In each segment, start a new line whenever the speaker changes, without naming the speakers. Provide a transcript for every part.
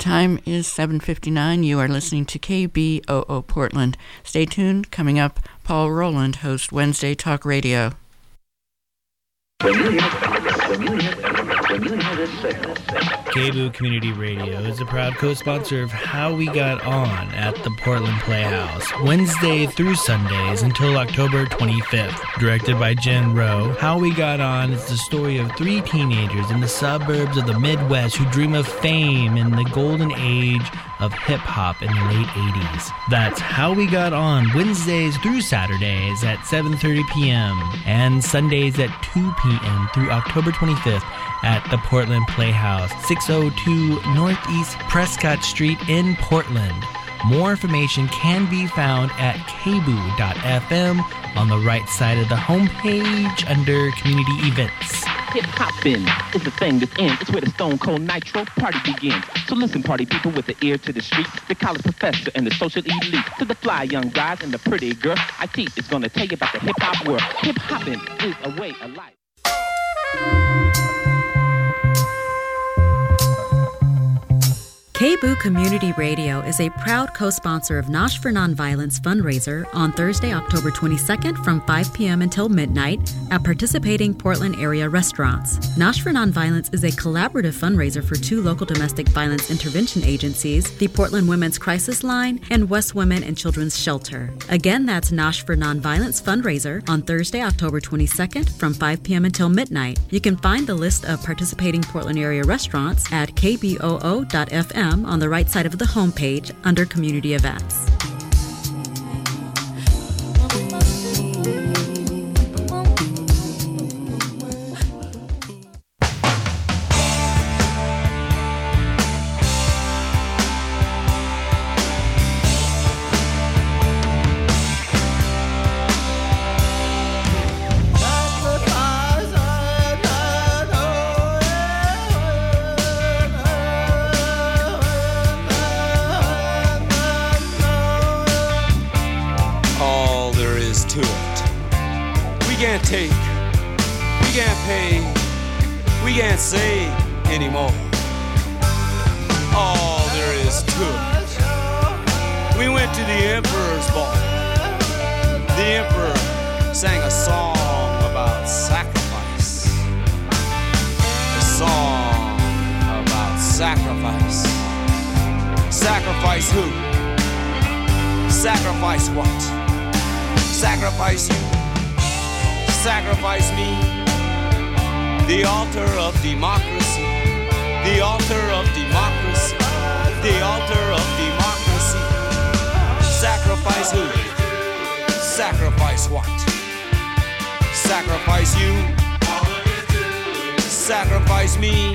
time is 7:59. You are listening to KBOO Portland. Stay tuned. Coming up, Paul Rowland hosts Wednesday Talk Radio.
KBOO Community Radio is a proud co-sponsor of How We Got On at the Portland Playhouse, Wednesday through Sundays until October 25th. Directed by Jen Rowe, How We Got On is the story of three teenagers in the suburbs of the Midwest who dream of fame in the golden age of hip-hop in the late 80s. That's How We Got On, Wednesdays through Saturdays at 7:30 p.m. and Sundays at 2 p.m. through October 25th at the Portland Playhouse, 602 Northeast Prescott Street in Portland. More information can be found at kboo.fm on the right side of the homepage under Community Events.
Hip-hoppin' is the thing that's in. It's where the Stone Cold Nitro party begins. So listen, party people, with the ear to the street, the college professor and the social elite, to the fly young guys and the pretty girl, I teach is gonna tell you about the hip-hop world. Hip-hoppin' is a way of life.
KBOO Community Radio is a proud co-sponsor of Nosh for Nonviolence fundraiser on Thursday, October 22nd from 5 p.m. until midnight at participating Portland area restaurants. Nosh for Nonviolence is a collaborative fundraiser for two local domestic violence intervention agencies, the Portland Women's Crisis Line and West Women and Children's Shelter. Again, that's Nosh for Nonviolence fundraiser on Thursday, October 22nd from 5 p.m. until midnight. You can find the list of participating Portland area restaurants at kboo.fm on the right side of the homepage under Community Events.
Sacrifice who? Sacrifice what? Sacrifice you? Sacrifice me? The altar of democracy. The altar of democracy. The altar of democracy. Sacrifice who? Sacrifice what? Sacrifice you? Sacrifice me?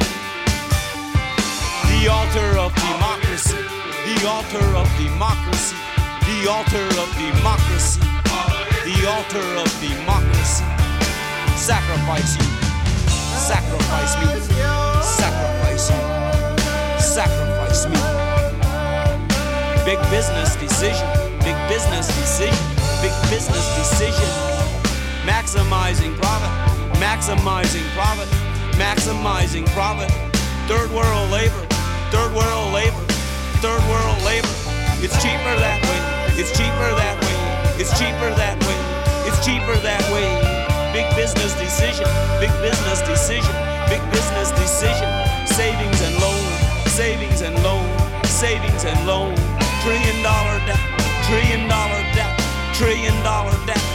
The altar of democracy. The altar of democracy. The altar of democracy. The altar of democracy. Sacrifice you. Sacrifice me. Sacrifice you. Sacrifice me. Big business decision. Big business decision. Big business decision. Maximizing profit. Maximizing profit. Maximizing profit. Third world labor. Third world labor. Third world labor. It's cheaper that way. It's cheaper that way. It's cheaper that way. It's cheaper that way. Big business decision. Big business decision. Big business decision. Savings and loan. Savings and loan. Savings and loan. $1 trillion debt. $1 trillion debt. $1 trillion debt.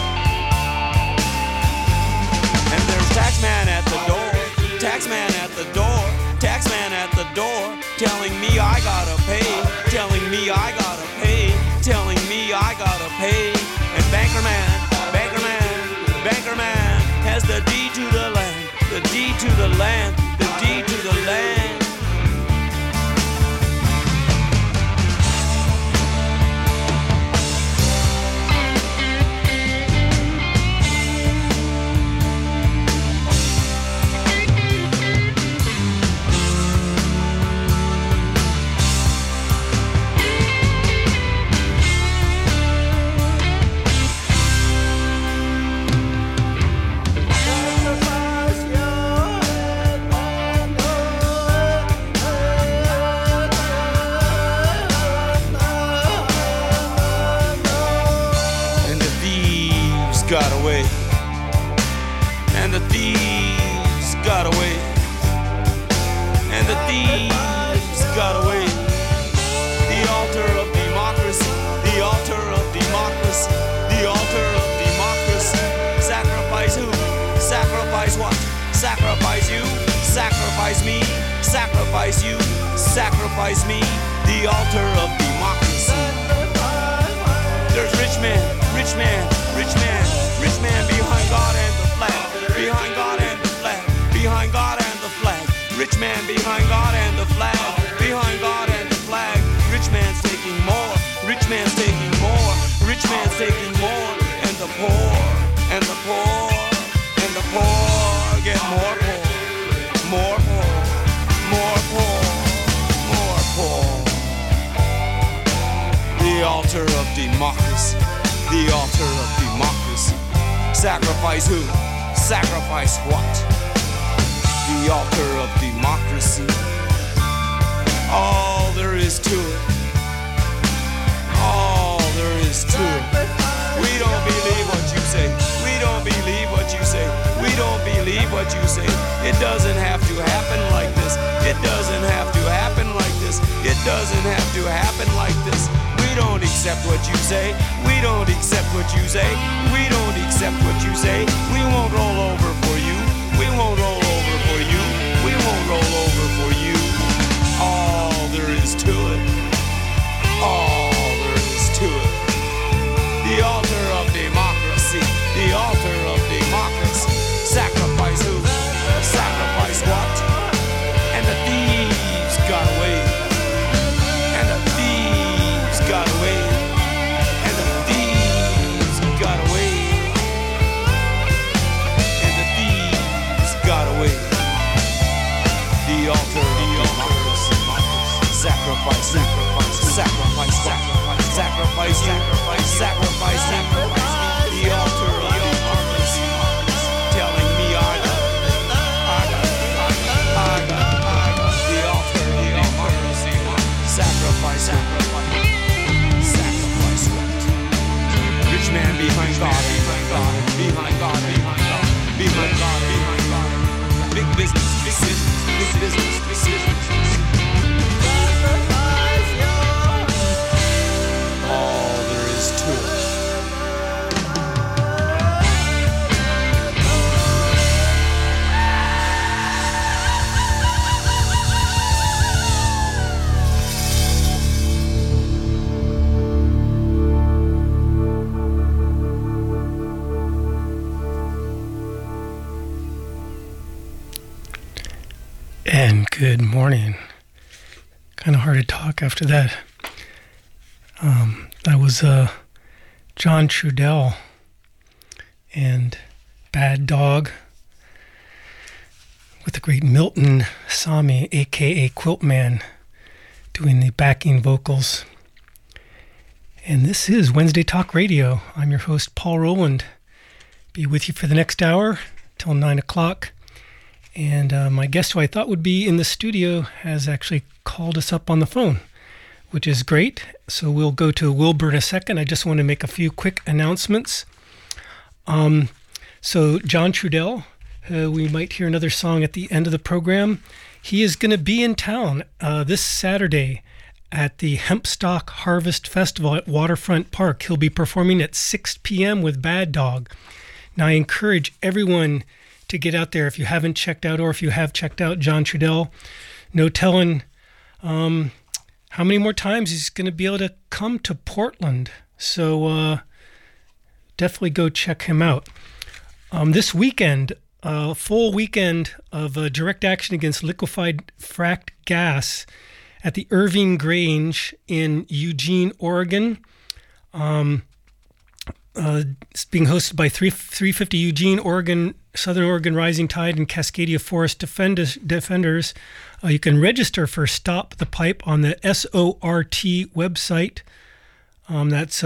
And there's taxman at the door. Taxman at the door. Taxman at the door, telling me I gotta pay, telling me I gotta pay, telling me I gotta pay. And bankerman has the deed to the land, the deed to the land, the deed to the land. thieves got away. The altar of democracy, the altar of democracy, the altar of democracy. Sacrifice who? Sacrifice what? Sacrifice you, sacrifice me, sacrifice you, sacrifice me. The altar of democracy. There's rich man, rich man, rich man, rich man behind God and the flag, behind God and the flag, behind God and the flag. Rich man behind God and the flag, behind God and the flag. Rich man's taking more, rich man's taking more, rich man's taking more, and the poor, and the poor, and the poor get more poor, more poor, more poor, more poor. The altar of democracy, the altar of democracy. Sacrifice who? Sacrifice what? The altar of democracy. All there is to it. All there is to it. We don't believe what you say. We don't believe what you say. We don't believe what you say. It doesn't have to happen like this. It doesn't have to happen like this. It doesn't have to happen like this. We don't accept what you say. We don't accept what you say. We don't accept what you say. We won't roll over for you. We won't roll over for you. We won't roll over for you. All there is to it. All there is to it. The altar of democracy. The altar of democracy. Sacrifice who? Sacrifice what? And the thieves got away. And the thieves got away. And the thieves got away. And the thieves got away. The altar of democracy. Sacrifice, sacrifice, sacrifice, sacrifice, sacrifice, sacrifice, sacrifice, sacrifice. The altar of democracy. Telling me I got. The altar of democracy. Sacrifice, sacrifice, sacrifice what? Rich man behind God, behind God, behind God, behind God, behind God, behind God. Big business, big business, big business, big business. All there is to it.
And good morning. Kind of hard to talk after that. That was John Trudell and Bad Dog with the great Milton Sami, aka Quiltman, doing the backing vocals. And this is Wednesday Talk Radio. I'm your host, Paul Rowland. Be with you for the next hour till 9 o'clock. And my guest, who I thought would be in the studio, has actually called us up on the phone, which is great. So we'll go to Wilbur in a second. I just want to make a few quick announcements. So John Trudell, we might hear another song at the end of the program. He is going to be in town this Saturday at the Hempstock Harvest Festival at Waterfront Park. He'll be performing at 6 p.m. with Bad Dog. Now, I encourage everyone to get out there if you haven't checked out, or if you have checked out John Trudell. No telling how many more times he's going to be able to come to Portland. So definitely go check him out. This weekend, a full weekend of direct action against liquefied fracked gas at the Irving Grange in Eugene, Oregon. It's being hosted by 350 Eugene, Oregon, Southern Oregon Rising Tide, and Cascadia Forest Defenders. You can register for Stop the Pipe on the SORT website. That's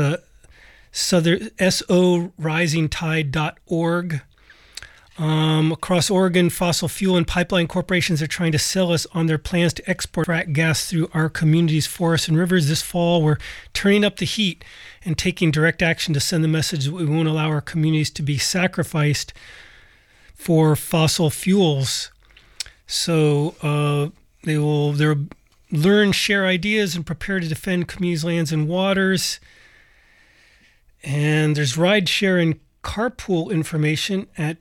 sorisingtide.org. Across Oregon, fossil fuel and pipeline corporations are trying to sell us on their plans to export frack gas through our communities, forests, and rivers. This fall, we're turning up the heat and taking direct action to send the message that we won't allow our communities to be sacrificed for fossil fuels. So They'll learn, share ideas, and prepare to defend communities' lands and waters. And there's rideshare and carpool information at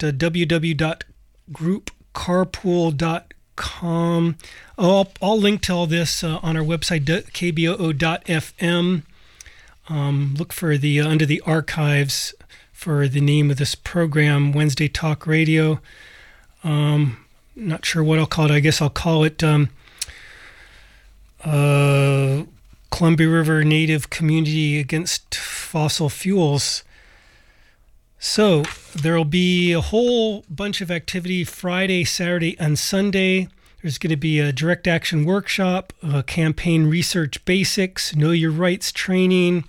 www.groupcarpool.com. I'll link to all this on our website, kboo.fm. Look for the under the archives for the name of this program, Wednesday Talk Radio. Not sure what I'll call it. I guess I'll call it Columbia River Native Community Against Fossil Fuels. So there'll be a whole bunch of activity Friday, Saturday, and Sunday. There's going to be a direct action workshop, campaign research basics, know your rights training,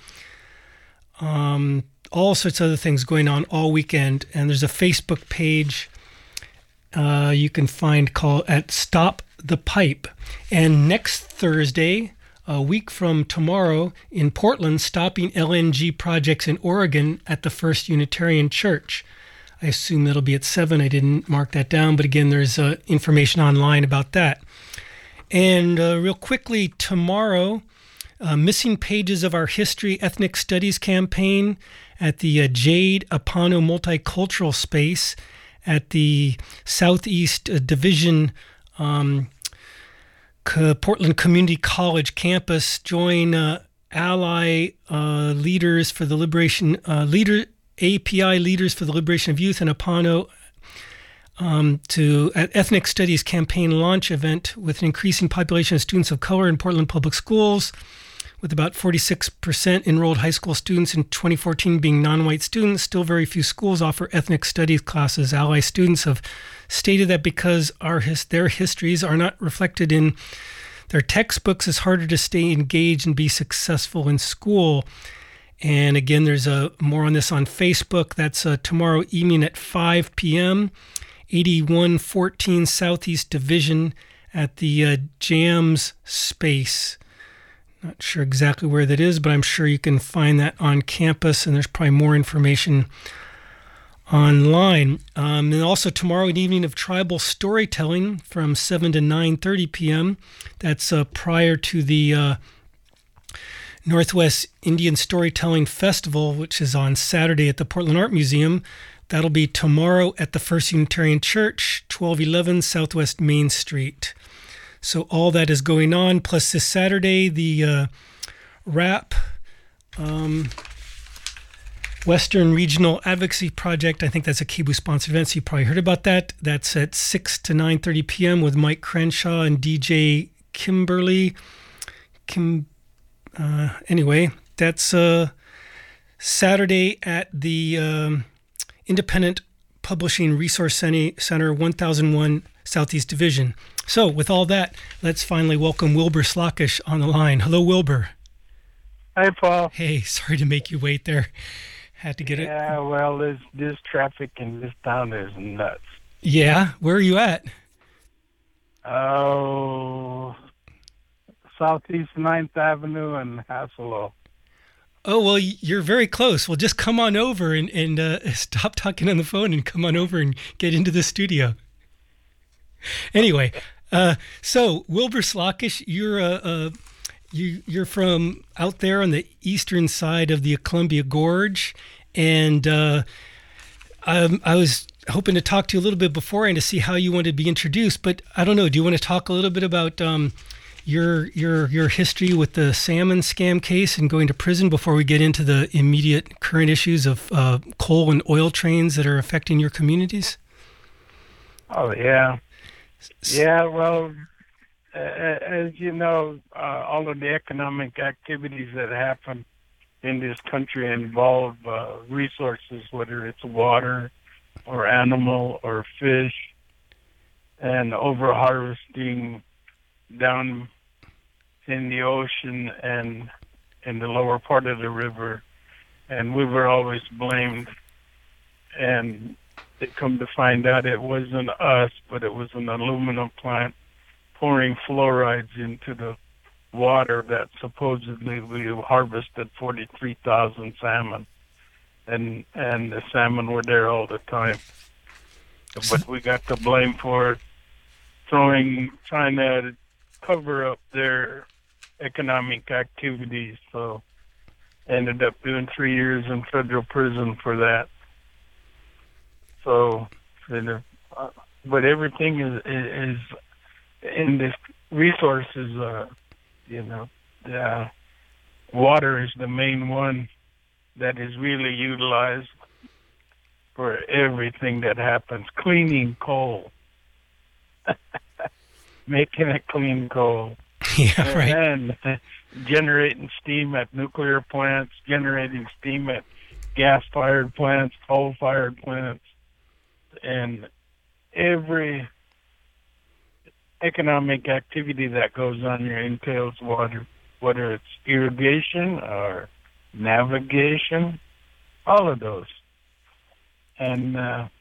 all sorts of other things going on all weekend. And there's a Facebook page you can find called at Stop the Pipe. And next Thursday, a week from tomorrow, in Portland, stopping LNG projects in Oregon at the First Unitarian Church. I assume that'll be at 7. I didn't mark that down, but again, there's information online about that. And real quickly, tomorrow, missing pages of our History Ethnic Studies campaign at the Jade Apano Multicultural Space at the Southeast Division Portland Community College campus. Join ally leaders for the liberation API Leaders for the Liberation of Youth and Apano to an Ethnic Studies campaign launch event with an increasing population of students of color in Portland public schools, with about 46% enrolled high school students in 2014 being non-white students. Still very few schools offer ethnic studies classes. Ally students have stated that because their histories are not reflected in their textbooks, it's harder to stay engaged and be successful in school. And again, there's more on this on Facebook. That's tomorrow evening at 5 p.m., 8114 Southeast Division at the JAMS space. Not sure exactly where that is, but I'm sure you can find that on campus, and there's probably more information online. And also tomorrow, an evening of tribal storytelling from 7 to 9:30 p.m. That's prior to the Northwest Indian Storytelling Festival, which is on Saturday at the Portland Art Museum. That'll be tomorrow at the First Unitarian Church, 1211 Southwest Main Street. So all that is going on. Plus this Saturday, the RAP, Western Regional Advocacy Project. I think that's a KBOO-sponsored event, so you probably heard about that. That's at 6 to 9:30 p.m. with Mike Crenshaw and DJ Kimberly. Anyway, that's Saturday at the Independent Publishing Resource Center, 1001 Southeast Division. So with all that, let's finally welcome Wilbur Slockish on the line. Hello, Wilbur.
Hi, Paul.
Hey, sorry to make you wait there. Had to get it.
Yeah, well, this traffic in this town is nuts.
Yeah? Where are you at?
Oh, Southeast 9th Avenue and Hasselo.
Oh, well, you're very close. Well, just come on over and stop talking on the phone and come on over and get into the studio. Anyway, so Wilbur Slockish, you're from out there on the eastern side of the Columbia Gorge, and I was hoping to talk to you a little bit beforehand to see how you wanted to be introduced. But I don't know. Do you want to talk a little bit about your history with the salmon scam case and going to prison before we get into the immediate current issues of coal and oil trains that are affecting your communities?
Oh, yeah. Yeah, well, as you know, all of the economic activities that happen in this country involve resources, whether it's water or animal or fish, and over-harvesting down in the ocean and in the lower part of the river. And we were always blamed. And they come to find out it wasn't us, but it was an aluminum plant pouring fluorides into the water that supposedly we harvested 43,000 salmon. And the salmon were there all the time. But we got the blame for trying to cover up their economic activities. So ended up doing 3 years in federal prison for that. So, but everything is in this resources. Water is the main one that is really utilized for everything that happens. Cleaning coal, making it clean coal.
Yeah, right.
And generating steam at nuclear plants, generating steam at gas-fired plants, coal-fired plants, and every economic activity that goes on here entails water, whether it's irrigation or navigation, all of those. And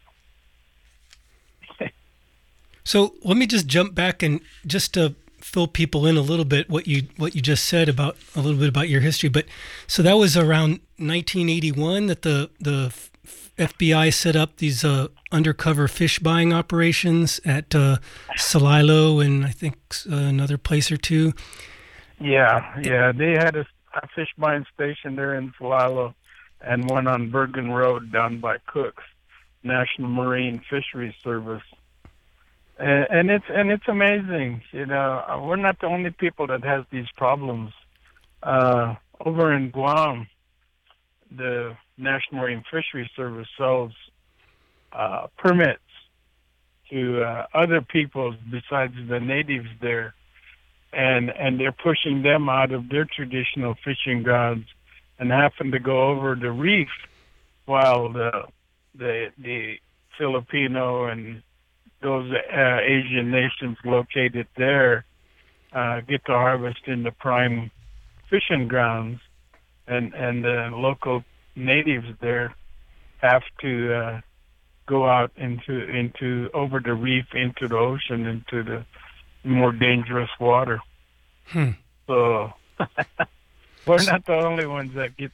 so let me just jump back and just to fill people in a little bit what you just said about a little bit about your history. But so that was around 1981 that the FBI set up these undercover fish buying operations at Celilo and I think another place or two.
Yeah, they had a fish buying station there in Celilo and one on Bergen Road down by Cook's National Marine Fisheries Service. And it's amazing, we're not the only people that has these problems. Over in Guam, the National Marine Fisheries Service sells permits to other peoples besides the natives there, and they're pushing them out of their traditional fishing grounds and having to go over the reef while the Filipino and those Asian nations located there get to harvest in the prime fishing grounds, and the local natives there have to go out into over the reef, into the ocean, into the more dangerous water. So we're not the only ones that gets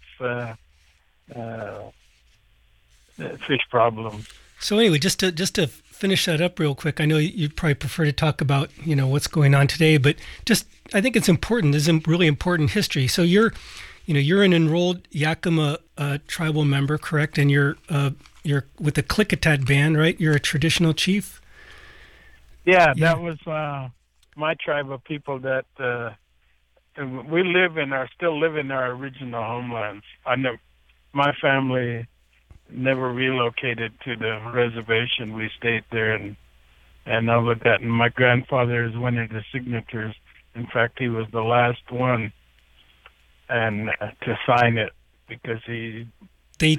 fish problems.
So anyway, just to finish that up real quick, I know you'd probably prefer to talk about what's going on today, but just I think it's important. This is really important history. So you're an enrolled Yakima tribal member, correct? And you're with the Klickitat band, right? You're a traditional chief.
Yeah, that was my tribe of people that we still live in our original homelands. My family never relocated to the reservation. We stayed there and all of that. And my grandfather is one of the signatures. In fact, he was the last one and to sign it because he
the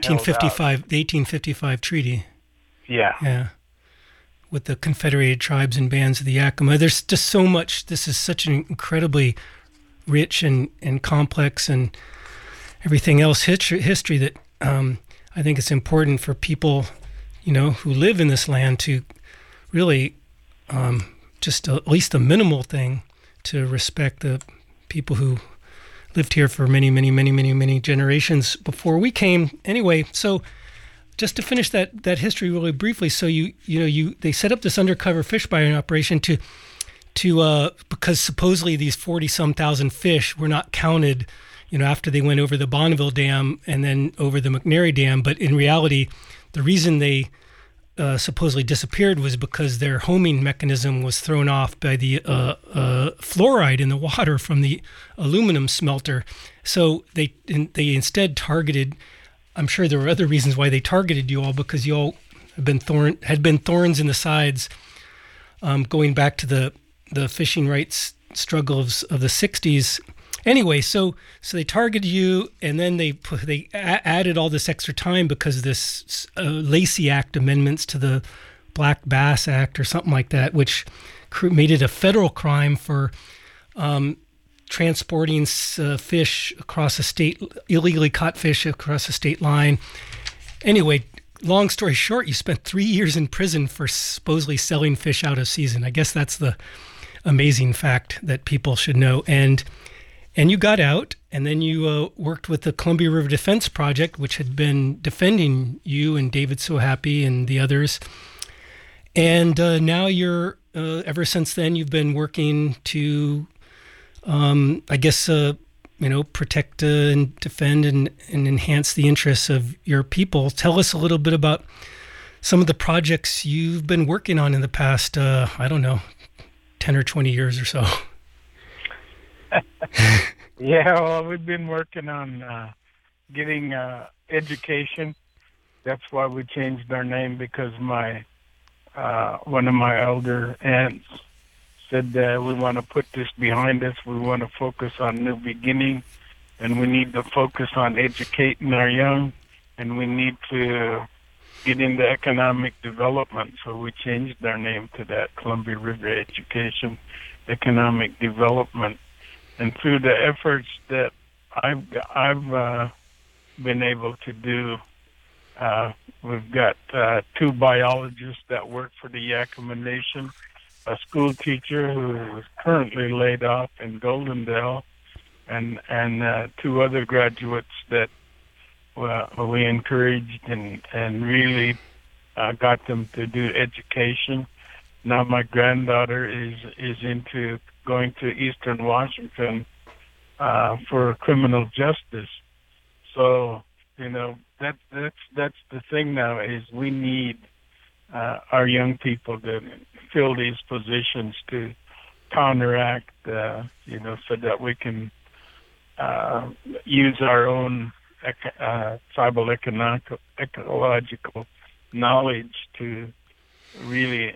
1855 treaty.
Yeah.
With the Confederated Tribes and Bands of the Yakima. There's just so much. This is such an incredibly rich and complex and everything else history that I think it's important for people, who live in this land to really just at least a minimal thing to respect the people who lived here for many, many, many, many, many generations before we came. Anyway, so just to finish that history really briefly, so they set up this undercover fish buying operation to because supposedly these 40-some thousand fish were not counted, after they went over the Bonneville Dam and then over the McNary Dam. But in reality, the reason they supposedly disappeared was because their homing mechanism was thrown off by the fluoride in the water from the aluminum smelter. So they instead targeted. I'm sure there were other reasons why they targeted you all, because you all had been thorns in the sides, going back to the fishing rights struggle of the 60s. Anyway, so they targeted you, and then they added all this extra time because of this Lacey Act amendments to the Black Bass Act or something like that, which made it a federal crime for transporting fish across a state, illegally caught fish across a state line. Anyway, long story short, you spent 3 years in prison for supposedly selling fish out of season. I guess that's the amazing fact that people should know. And you got out, and then you worked with the Columbia River Defense Project, which had been defending you and David So Happy and the others. And now you're ever since then, you've been working to, I guess, protect and defend and enhance the interests of your people. Tell us a little bit about some of the projects you've been working on in the past, 10 or 20 years or so.
Yeah, well, we've been working on getting education. That's why we changed our name, because one of my elder aunts said that we want to put this behind us. We want to focus on new beginning, and we need to focus on educating our young, and we need to get into economic development. So we changed our name to that, Columbia River Education Economic Development. And through the efforts that I've been able to do, we've got 2 biologists that work for the Yakima Nation, a school teacher who is currently laid off in Goldendale, and 2 other graduates that we encouraged and really got them to do education. Now my granddaughter is into going to Eastern Washington for criminal justice. So that's the thing now, is we need our young people to fill these positions to counteract, so that we can use our own tribal ecological knowledge to really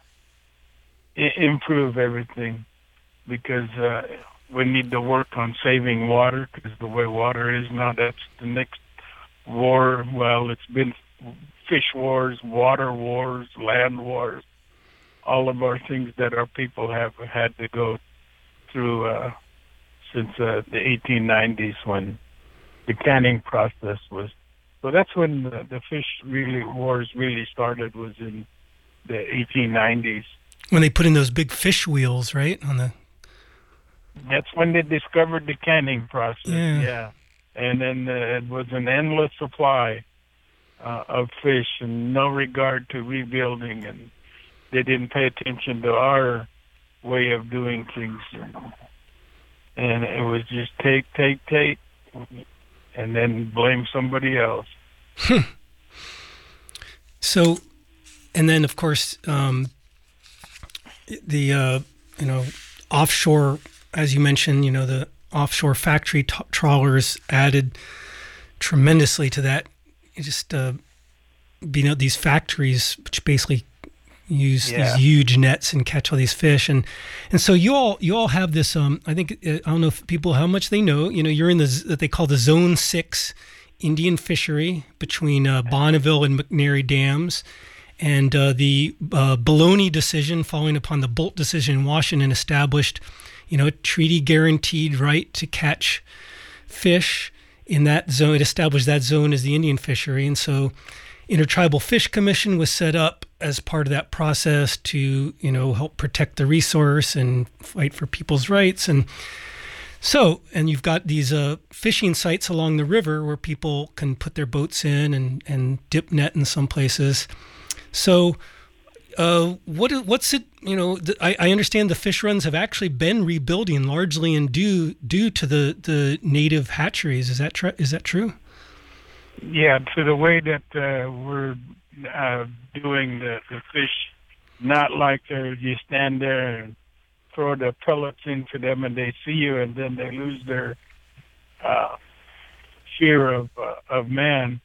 improve everything, because we need to work on saving water, because the way water is now, that's the next war. Well, it's been fish wars, water wars, land wars, all of our things that our people have had to go through since the 1890s, when the canning process was. So that's when the fish wars really started, was in the 1890s.
When they put in those big fish wheels, right?
That's when they discovered the canning process. Yeah. And then it was an endless supply of fish, and no regard to rebuilding, and they didn't pay attention to our way of doing things. And it was just take, and then blame somebody else.
So, and then of course, the offshore, as you mentioned, the offshore factory trawlers added tremendously to that. Just these factories, which basically use these huge nets and catch all these fish, and so you all have this. I think I don't know if people how much they know. You're in that they call the Zone 6 Indian fishery between Bonneville and McNary dams, and the Baloney decision, following upon the Bolt decision in Washington, established a treaty guaranteed right to catch fish in that zone. It established that zone as the Indian fishery, and so Intertribal Fish Commission was set up as part of that process to help protect the resource and fight for people's rights. And you've got these fishing sites along the river where people can put their boats in and dip net in some places. So what's it? I understand the fish runs have actually been rebuilding largely and due to the native hatcheries. Is that true?
Yeah, to the way that we're doing the fish, not like you stand there and throw the pellets into them and they see you and then they lose their fear of man.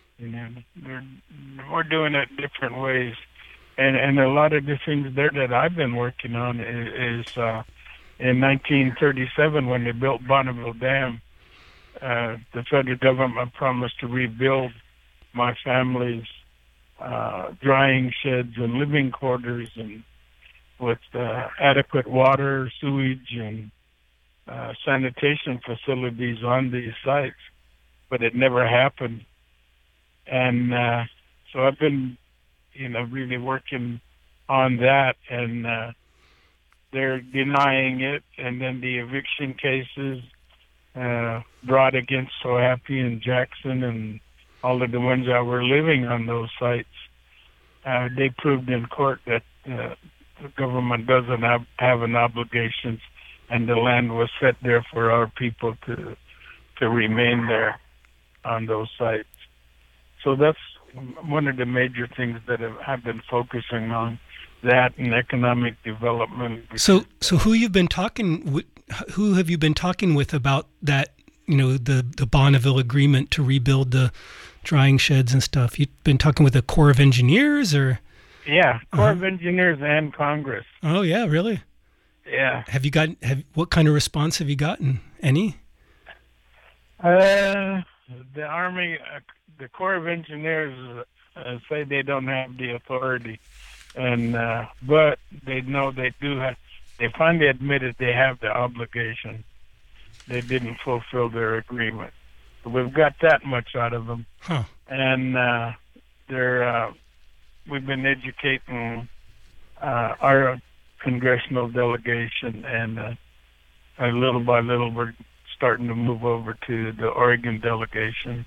We're doing it different ways. And a lot of the things there that I've been working on is in 1937, when they built Bonneville Dam, the federal government promised to rebuild my family's drying sheds and living quarters, and with adequate water, sewage, and sanitation facilities on these sites. But it never happened. And so I've been really working on that, and they're denying it. And then the eviction cases brought against So Happy and Jackson and all of the ones that were living on those sites, they proved in court that the government doesn't have an obligation, and the land was set there for our people to remain there on those sites. So that's one of the major things that I've been focusing on, that and economic development.
So who have you been talking with about that? The Bonneville Agreement to rebuild the drying sheds and stuff. You've been talking with the Corps of Engineers, or?
Yeah, Corps of Engineers and Congress.
Oh yeah, really?
Yeah.
What kind of response have you gotten? Any?
The Army, the Corps of Engineers say they don't have the authority, and but they know they do have. They finally admitted they have the obligation. They didn't fulfill their agreement. So we've got that much out of them, and we've been educating our congressional delegation, and little by little we're starting to move over to the Oregon delegation.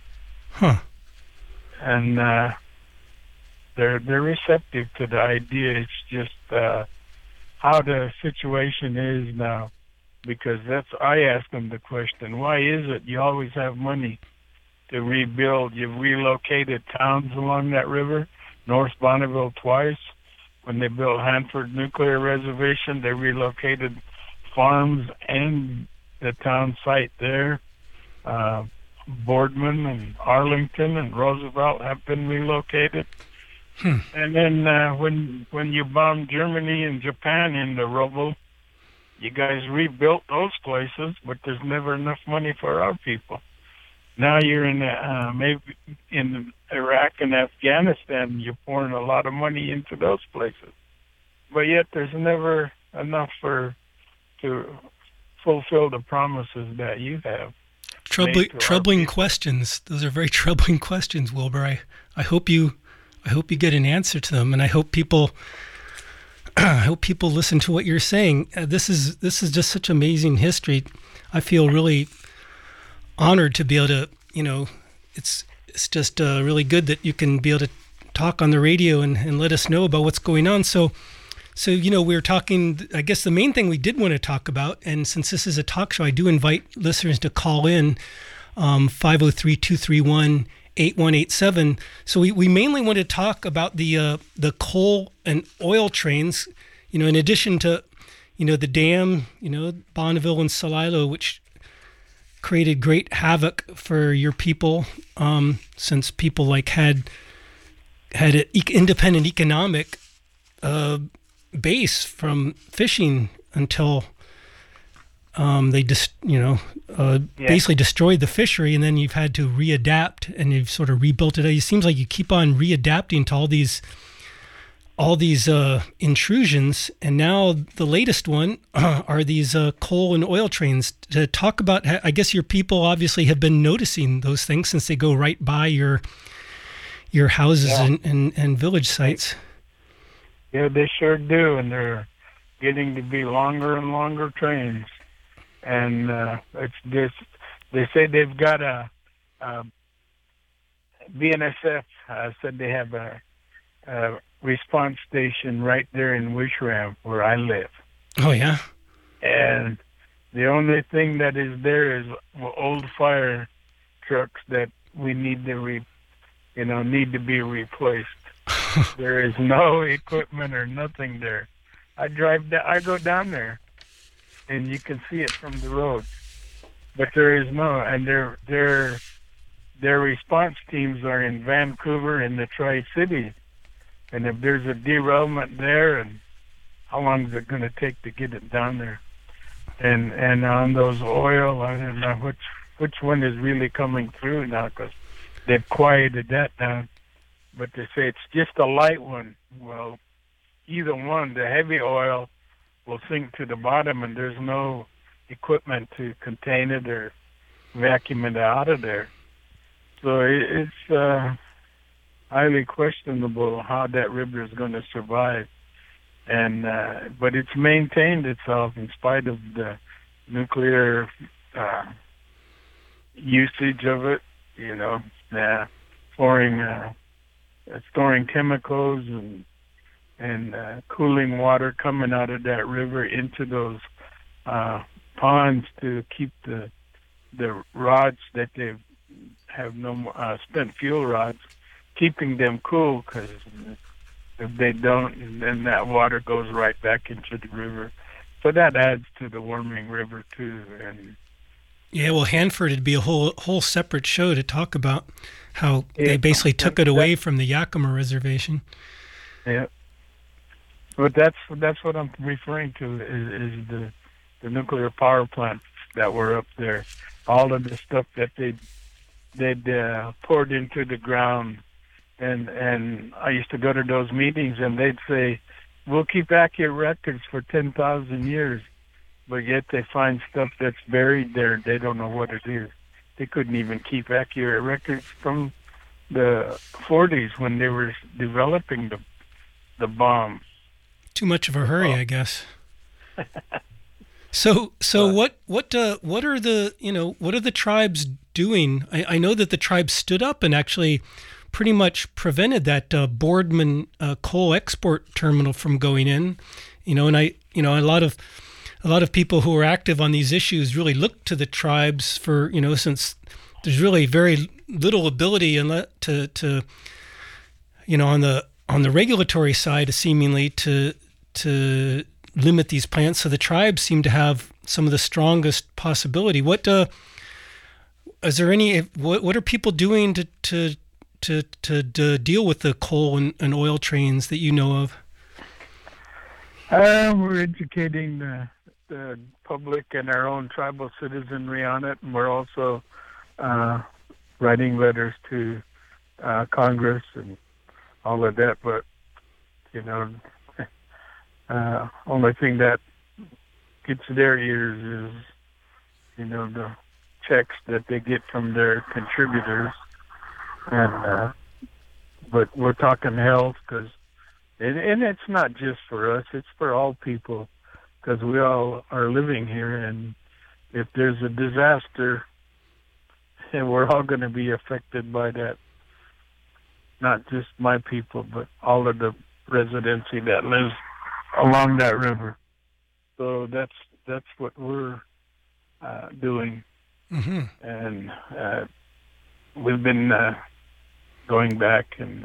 And they're receptive to the idea. It's just how the situation is now, because I asked them the question, why is it you always have money to rebuild? You've relocated towns along that river, North Bonneville twice. When they built Hanford Nuclear Reservation, they relocated farms and the town site there. Boardman and Arlington and Roosevelt have been relocated. And then when you bombed Germany and Japan in the rubble, you guys rebuilt those places, but there's never enough money for our people. Now you're in maybe in Iraq and Afghanistan, you're pouring a lot of money into those places, but yet there's never enough to fulfill the promises that you have.
Troubling questions. Those are very troubling questions, Wilbur. I hope you get an answer to them, and I hope people listen to what you're saying. This is just such amazing history. I feel really honored to be able to, it's just really good that you can be able to talk on the radio and let us know about what's going on. So we were talking, I guess the main thing we did want to talk about, and since this is a talk show, I do invite listeners to call in 503-231-8187. So we mainly want to talk about the coal and oil trains, in addition to, the dam, Bonneville and Celilo, which created great havoc for your people, since people had an independent economic base from fishing until they just basically destroyed the fishery, and then you've had to readapt, and you've sort of rebuilt it. It seems like you keep on readapting to all these intrusions, and now the latest one are these coal and oil trains. To talk about, I guess your people obviously have been noticing those things since they go right by your houses and village sites.
Yeah, they sure do, and they're getting to be longer and longer trains. And it's this. They say they've got a BNSF said they have a response station right there in Wishram, where I live.
Oh yeah.
And the only thing that is there is old fire trucks that we need to need to be replaced. There is no equipment or nothing there. I go down there, and you can see it from the road, but there is no. And their response teams are in Vancouver and the Tri-Cities. And if there's a derailment there, and how long is it going to take to get it down there? And on those oil, I don't know which one is really coming through now, because they've quieted that down. But they say it's just a light one. Well, either one, the heavy oil will sink to the bottom, and there's no equipment to contain it or vacuum it out of there. So it's highly questionable how that river is going to survive. And but it's maintained itself in spite of the nuclear usage of it. Storing chemicals and cooling water coming out of that river into those ponds to keep the rods that they have no more, spent fuel rods, keeping them cool, because if they don't, then that water goes right back into the river. So that adds to the warming river too. And
yeah, well, Hanford would be a whole separate show to talk about how they basically took it away from the Yakima Reservation.
Yeah, but that's what I'm referring to is the nuclear power plants that were up there. All of the stuff that they'd poured into the ground, and I used to go to those meetings, and they'd say, "We'll keep accurate records for 10,000 years," but yet they find stuff that's buried there. They don't know what it is. They couldn't even keep accurate records from the 40s when they were developing the bomb.
Too much of a hurry, I guess. So what are the tribes doing? I know that the tribes stood up and actually pretty much prevented that Boardman coal export terminal from going in. And a lot of people who are active on these issues really look to the tribes for, since there's really very little ability on the regulatory side seemingly to limit these plants. So the tribes seem to have some of the strongest possibility. What are people doing to deal with the coal and oil trains that you know of?
We're educating the public and our own tribal citizenry on it, and we're also writing letters to Congress and all of that. But only thing that gets their ears is the checks that they get from their contributors. And but we're talking health, and it's not just for us; it's for all people, because we all are living here. And if there's a disaster, we're all going to be affected by that. Not just my people, but all of the residency that lives along that river. So that's what we're doing.
Mm-hmm.
And we've been going back and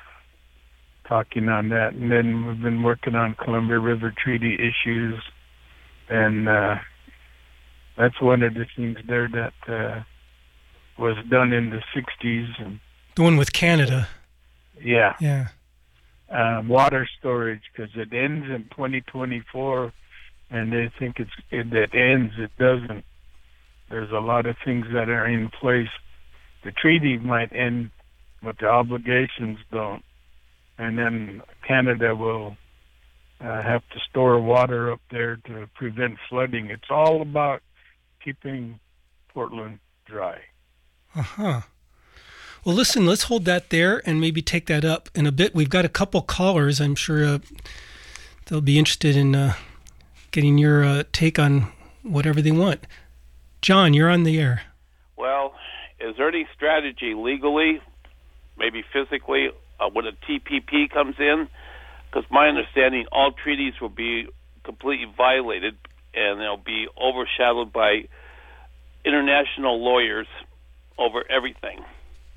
talking on that, and then we've been working on Columbia River Treaty issues, and that's one of the things there that was done in the 60s. And
the one with Canada.
Yeah. Water storage, because it ends in 2024, and they think it ends. It doesn't. There's a lot of things that are in place. The treaty might end, but the obligations don't. And then Canada will have to store water up there to prevent flooding. It's all about keeping Portland dry.
Uh-huh. Well, listen, let's hold that there and maybe take that up in a bit. We've got a couple callers. I'm sure they'll be interested in getting your take on whatever they want. John, you're on the air.
Well, is there any strategy legally, maybe physically, when a TPP comes in? Because my understanding, all treaties will be completely violated, and they'll be overshadowed by international lawyers over everything.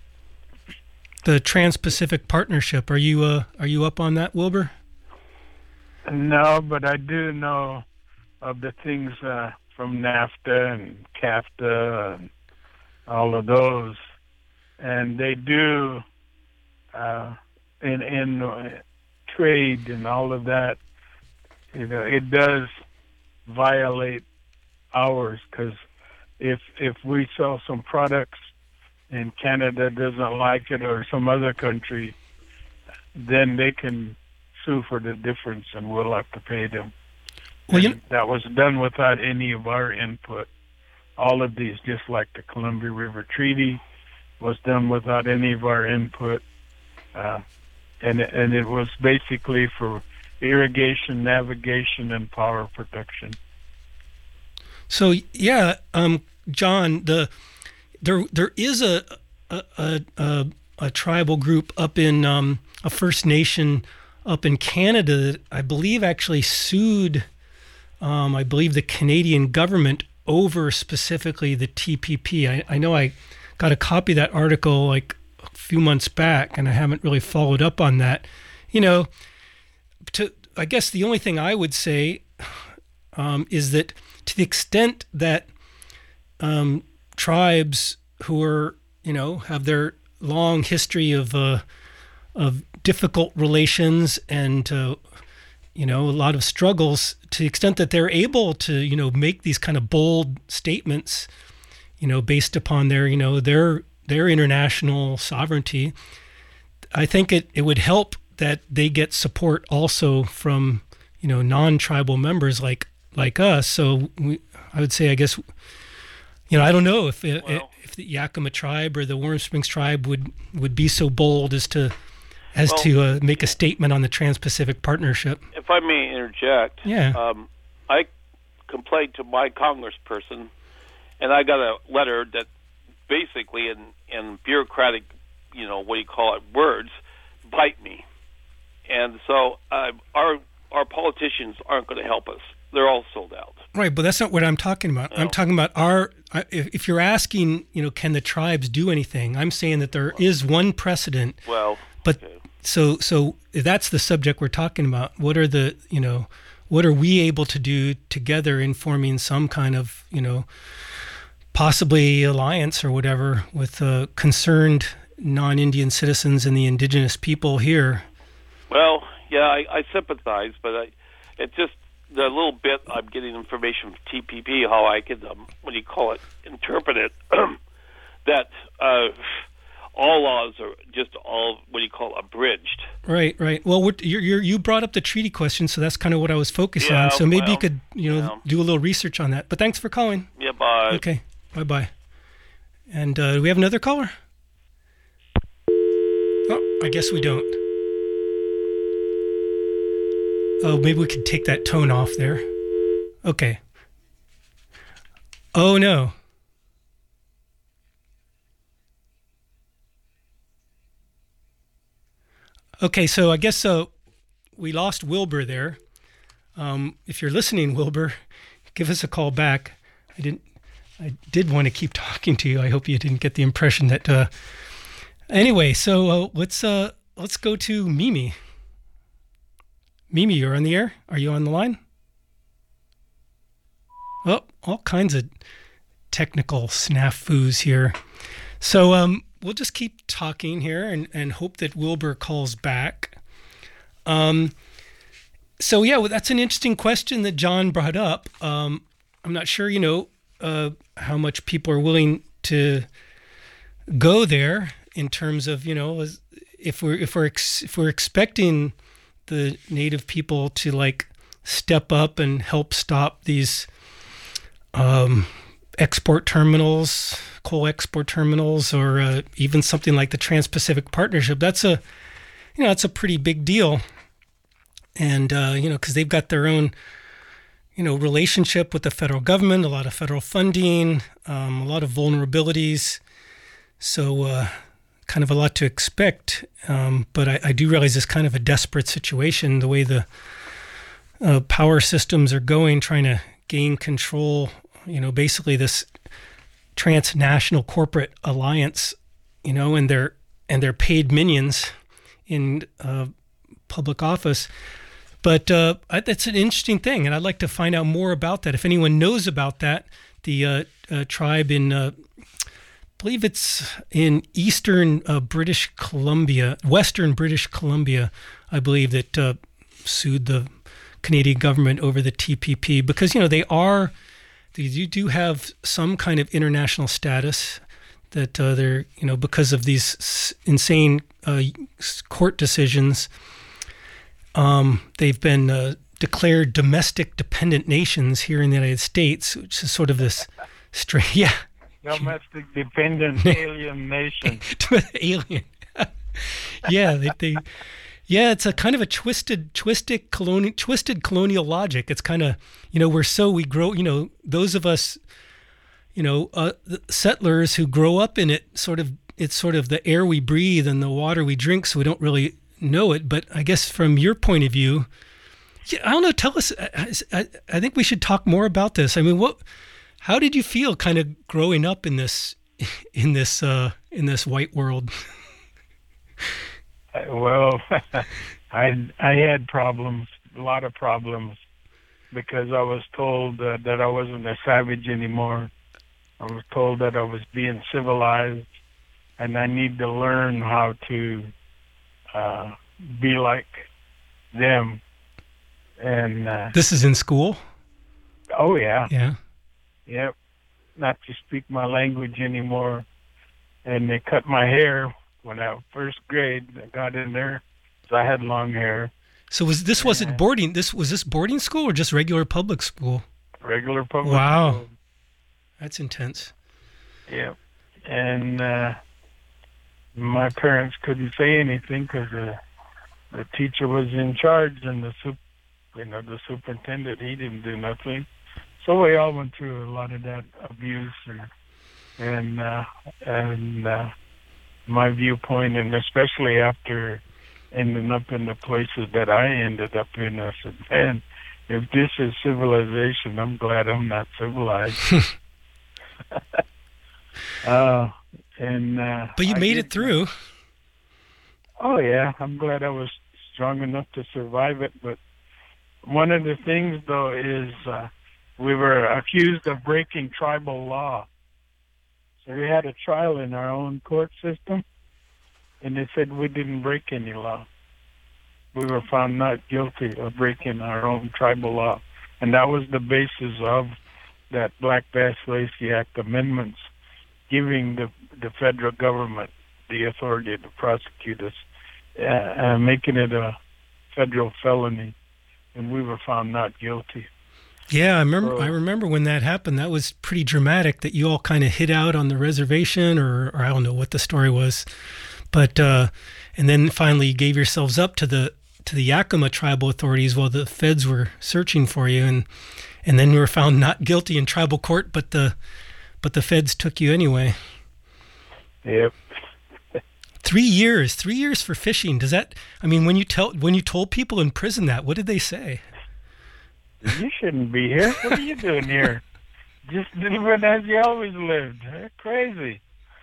The Trans-Pacific Partnership. Are you up on that, Wilbur?
No, but I do know of the things from NAFTA and CAFTA and all of those, and they do in trade and all of that. It does violate ours, because if we sell some products and Canada doesn't like it, or some other country, then they can sue for the difference, and we'll have to pay them. Well, that was done without any of our input. All of these, just like the Columbia River Treaty, was done without any of our input, and it was basically for irrigation, navigation, and power production.
So yeah, John, there is a tribal group up in a First Nation up in Canada that I believe actually sued, I believe, the Canadian government over specifically the TPP. I know I got a copy of that article like a few months back, and I haven't really followed up on that. I guess the only thing I would say is that to the extent that tribes who are, have their long history of difficult relations and a lot of struggles, to the extent that they're able to make these kind of bold statements, based upon their international sovereignty, I think it would help that they get support also from non-tribal members like us. So I would say, I guess, I don't know if the Yakima tribe or the Warm Springs tribe would be so bold as to make a statement on the Trans-Pacific Partnership.
If I may interject,
yeah.
I complained to my congressperson, and I got a letter that basically in bureaucratic, words, bite me. And so our politicians aren't going to help us. They're all sold out.
Right, but that's not what I'm talking about. No. I'm talking about if you're asking, can the tribes do anything? I'm saying that there is one precedent.
Well,
but
okay.
So if that's the subject we're talking about, what are we able to do together in forming some kind of, possibly alliance or whatever with concerned non-Indian citizens and the indigenous people here?
Well, yeah, I sympathize, but it's just the little bit I'm getting information from TPP, how I could, interpret it, that all laws are just all, abridged.
Right. Well, you brought up the treaty question, so that's kind of what I was focused on. So maybe you could, do a little research on that. But thanks for calling.
Yeah, bye.
Okay, bye-bye. And do we have another caller? Oh, I guess we don't. Oh, maybe we could take that tone off there. Okay. Oh, no. Okay, so I guess we lost Wilbur there. If you're listening, Wilbur, give us a call back. I did want to keep talking to you. I hope you didn't get the impression that... Anyway, so let's go to Mimi. Mimi, you're on the air. Are you on the line? Oh, all kinds of technical snafus here. So we'll just keep talking here and hope that Wilbur calls back. So yeah, well, that's an interesting question that John brought up. I'm not sure, how much people are willing to go there in terms of, if we're expecting the native people to step up and help stop these export terminals, coal export terminals, or even something like the Trans-Pacific Partnership. That's a pretty big deal. And, because they've got their own, relationship with the federal government, a lot of federal funding, a lot of vulnerabilities. So, kind of a lot to expect, but I do realize it's kind of a desperate situation, the way the power systems are going, trying to gain control, basically this transnational corporate alliance, and their paid minions in public office. But that's an interesting thing, and I'd like to find out more about that. If anyone knows about that, the tribe in... I believe it's in western British Columbia, I believe, that sued the Canadian government over the TPP because, they do have some kind of international status that they're, because of these insane court decisions, they've been declared domestic dependent nations here in the United States, which is sort of this strange, yeah.
Domestic dependent alien nation.
Alien. Yeah, it's a kind of a twisted colonial logic. It's kind of, we grow, those of us, settlers who grow up in it, it's sort of the air we breathe and the water we drink, so we don't really know it, but I guess from your point of view, I don't know. Tell us. I think we should talk more about this. I mean, how did you feel kind of growing up in this white world?
Well, I had problems, a lot of problems, because I was told that I wasn't a savage anymore. I was told that I was being civilized, and I need to learn how to be like them. And
this is in school?
Oh, yeah.
Yeah.
Yep. Not to speak my language anymore. And they cut my hair when I was first grade. I got in there, so I had long hair.
So wasn't boarding? Was this boarding school or just regular public school?
Regular public
wow.
school.
That's intense.
Yeah. And my parents couldn't say anything because the teacher was in charge, and the superintendent, he didn't do nothing. So we all went through a lot of that abuse and my viewpoint, and especially after ending up in the places that I ended up in, I said, man, if this is civilization, I'm glad I'm not civilized. But
you made it through.
Oh, yeah. I'm glad I was strong enough to survive it. But one of the things, though, is we were accused of breaking tribal law. So we had a trial in our own court system, and they said we didn't break any law. We were found not guilty of breaking our own tribal law. And that was the basis of that Black Bass Lacey Act amendments, giving the federal government the authority to prosecute us, making it a federal felony, and we were found not guilty.
Yeah, I remember when that happened. That was pretty dramatic, that you all kind of hid out on the reservation, or I don't know what the story was. But and then finally you gave yourselves up to the Yakima tribal authorities while the feds were searching for you, and then you were found not guilty in tribal court, but the feds took you anyway.
Yep.
3 years for fishing. Does that? I mean, when you told people in prison that, what did they say?
You shouldn't be here. What are you doing here? Just living as you always lived. You're crazy.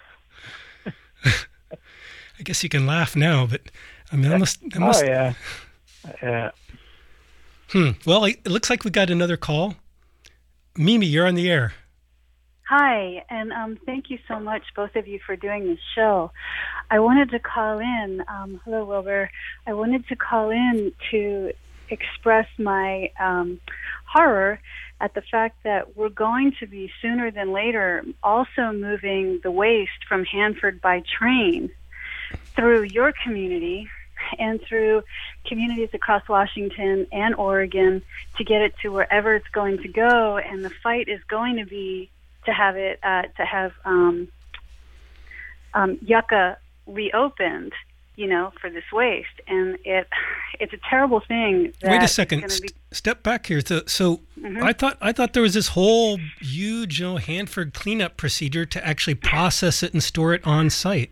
I guess you can laugh now, but I mean, that must.
Oh yeah. Yeah.
Well, it looks like we got another call. Mimi, you're on the air.
Hi, and thank you so much, both of you, for doing this show. I wanted to call in. Hello, Wilbur. I wanted to call in to express my horror at the fact that we're going to be, sooner than later, also moving the waste from Hanford by train through your community and through communities across Washington and Oregon to get it to wherever it's going to go. And the fight is going to be to have it Yucca reopened, for this waste, and it's a terrible thing.
Wait a second, step back here. So I thought there was this whole huge, Hanford cleanup procedure to actually process it and store it on site.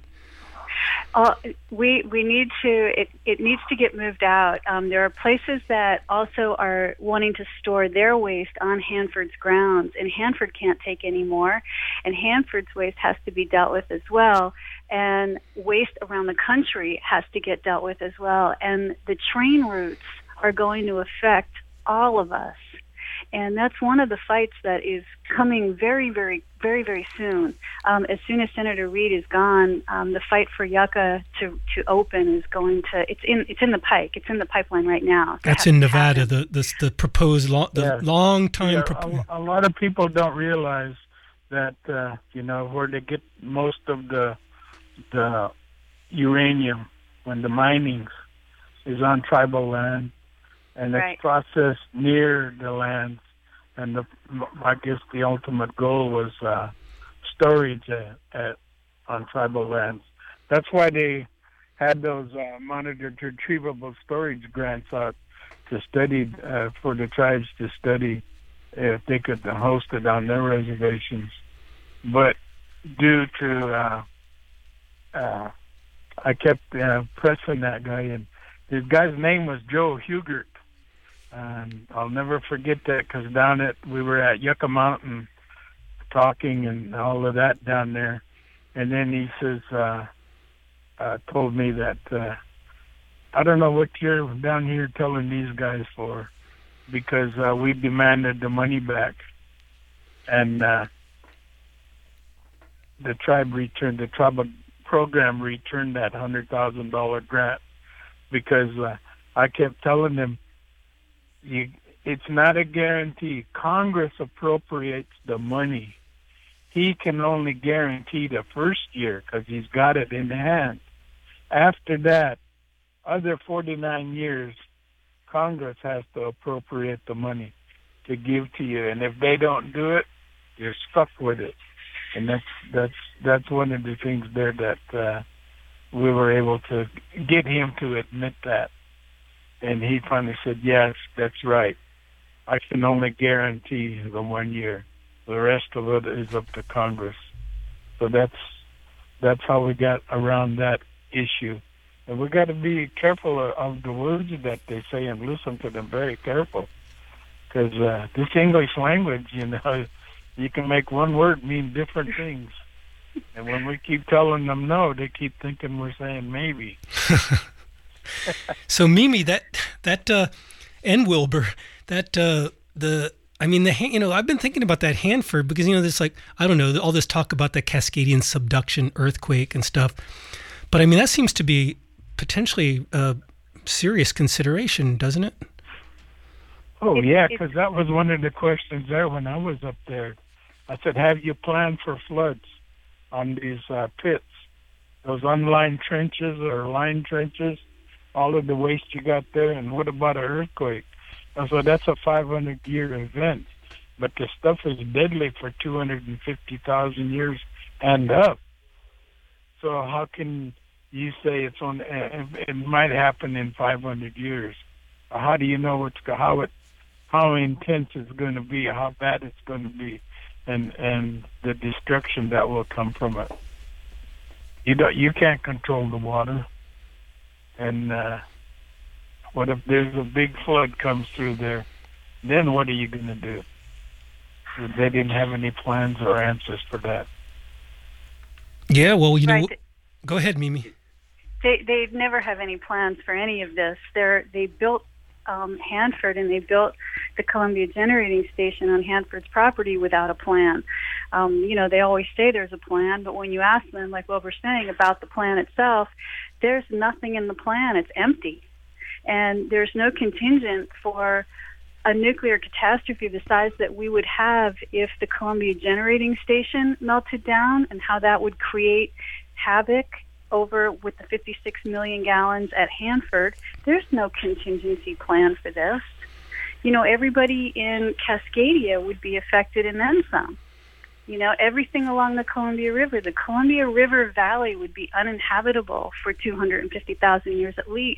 We need to. It needs to get moved out. There are places that also are wanting to store their waste on Hanford's grounds, and Hanford can't take any more. And Hanford's waste has to be dealt with as well. And waste around the country has to get dealt with as well. And the train routes are going to affect all of us. And that's one of the fights that is coming very, very, very, very soon. As soon as Senator Reed is gone, the fight for Yucca to open is going to. It's in the pike. It's in the pipeline right now.
That's in Nevada. The proposed long time.
A lot of people don't realize that where they get most of the uranium when the minings is on tribal land. And it's processed near the lands, and I guess the ultimate goal was storage on tribal lands. That's why they had those monitored retrievable storage grants out to study for the tribes to study if they could host it on their reservations. But due to I kept pressing that guy, and This guy's name was Joe Hugert. And I'll never forget that because we were at Yucca Mountain talking and all of that down there. And then he says, told me that, I don't know what you're down here telling these guys for, because we demanded the money back. And the tribal program returned that $100,000 grant, because I kept telling them, it's not a guarantee. Congress appropriates the money. He can only guarantee the first year because he's got it in hand. After that, other 49 years, Congress has to appropriate the money to give to you. And if they don't do it, you're stuck with it. And that's one of the things there that we were able to get him to admit that. And he finally said, yes, that's right. I can only guarantee the 1 year. The rest of it is up to Congress. So that's how we got around that issue. And we got to be careful of the words that they say and listen to them very careful. Because this English language, you can make one word mean different things. And when we keep telling them no, they keep thinking we're saying maybe.
So Mimi, and Wilbur, I've been thinking about that Hanford because, there's all this talk about the Cascadian subduction earthquake and stuff. But that seems to be potentially a serious consideration, doesn't it?
Oh, yeah, because that was one of the questions there when I was up there. I said, have you planned for floods on these pits, those unlined trenches or lined trenches, all of the waste you got there, and what about an earthquake? And so that's a 500-year event, but the stuff is deadly for 250,000 years and up. So how can you say it might happen in 500 years? How do you know how intense it's going to be, how bad it's going to be, and the destruction that will come from it? You can't control the water. And what if there's a big flood comes through there? Then what are you going to do? They didn't have any plans or answers for that.
Yeah, well, go ahead, Mimi.
They never have any plans for any of this. They built Hanford, and they built the Columbia Generating Station on Hanford's property without a plan. They always say there's a plan, but when you ask them, like what we're saying about the plan itself, there's nothing in the plan. It's empty. And there's no contingent for a nuclear catastrophe the size that we would have if the Columbia Generating Station melted down, and how that would create havoc over with the 56 million gallons at Hanford. There's no contingency plan for this. Everybody in Cascadia would be affected, and then some. Everything along the Columbia River Valley would be uninhabitable for 250,000 years at least.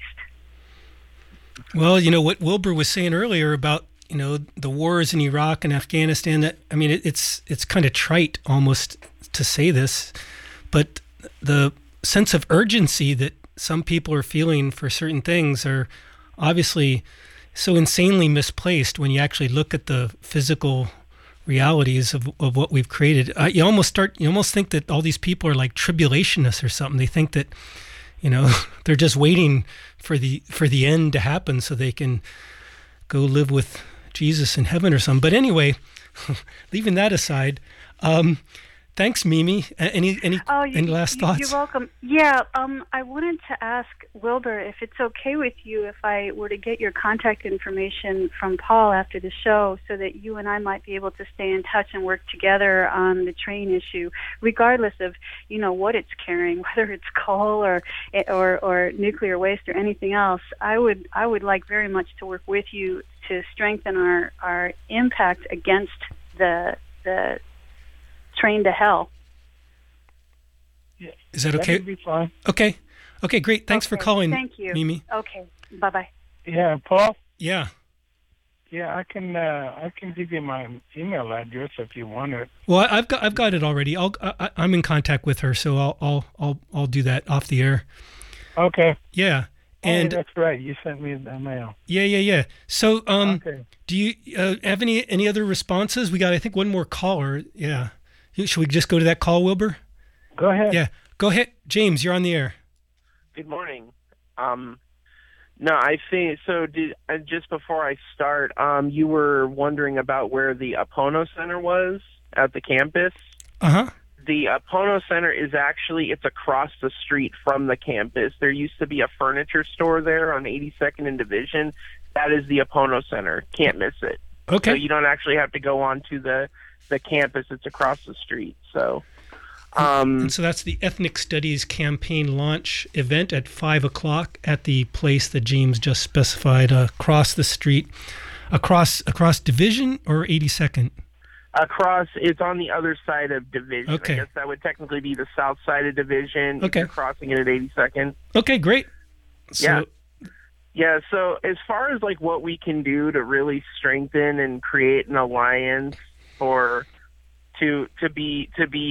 Well, what Wilbur was saying earlier about, the wars in Iraq and Afghanistan, that, it's kind of trite almost to say this, but the sense of urgency that some people are feeling for certain things are obviously so insanely misplaced when you actually look at the physical realities of what we've created. You almost think that all these people are like tribulationists or something. They think that, they're just waiting for the end to happen so they can go live with Jesus in heaven or something. But anyway, leaving that aside, thanks, Mimi. Any last thoughts?
You're welcome. Yeah, I wanted to ask Wilbur if it's okay with you if I were to get your contact information from Paul after the show, so that you and I might be able to stay in touch and work together on the train issue, regardless of what it's carrying, whether it's coal or nuclear waste or anything else. I would like very much to work with you to strengthen our impact against the train to hell.
Yeah.
Is that okay?
That would be fine.
Okay, great. Thanks for calling.
Thank you,
Mimi.
Okay, bye-bye.
Yeah, Paul?
Yeah.
Yeah, I can give you my email address if you want it.
Well, I've got it already. I'm in contact with her, so I'll do that off the air.
Okay.
Yeah. And
that's right. You sent me the mail.
Yeah. So,
Okay.
do you have any other responses? We got, I think, one more caller. Yeah. Should we just go to that call, Wilbur?
Go ahead.
Yeah. Go ahead, James. You're on the air.
Good morning. No, I think so. Just before I start, you were wondering about where the Apono Center was at the campus. The Apono Center is actually, it's across the street from the campus. There used to be a furniture store there on 82nd and Division. That is the Apono Center. Can't miss it.
Okay.
So you don't actually have to go on to the campus. It's across the street. So.
And so that's the Ethnic Studies Campaign launch event at 5 o'clock at the place that James just specified, across the street, across Division or 82nd?
Across, it's on the other side of Division.
Okay.
I guess that would technically be the south side of Division.
Okay.
If you're crossing it at 82nd.
Okay, great.
Yeah, so as far as like what we can do to really strengthen and create an alliance for to be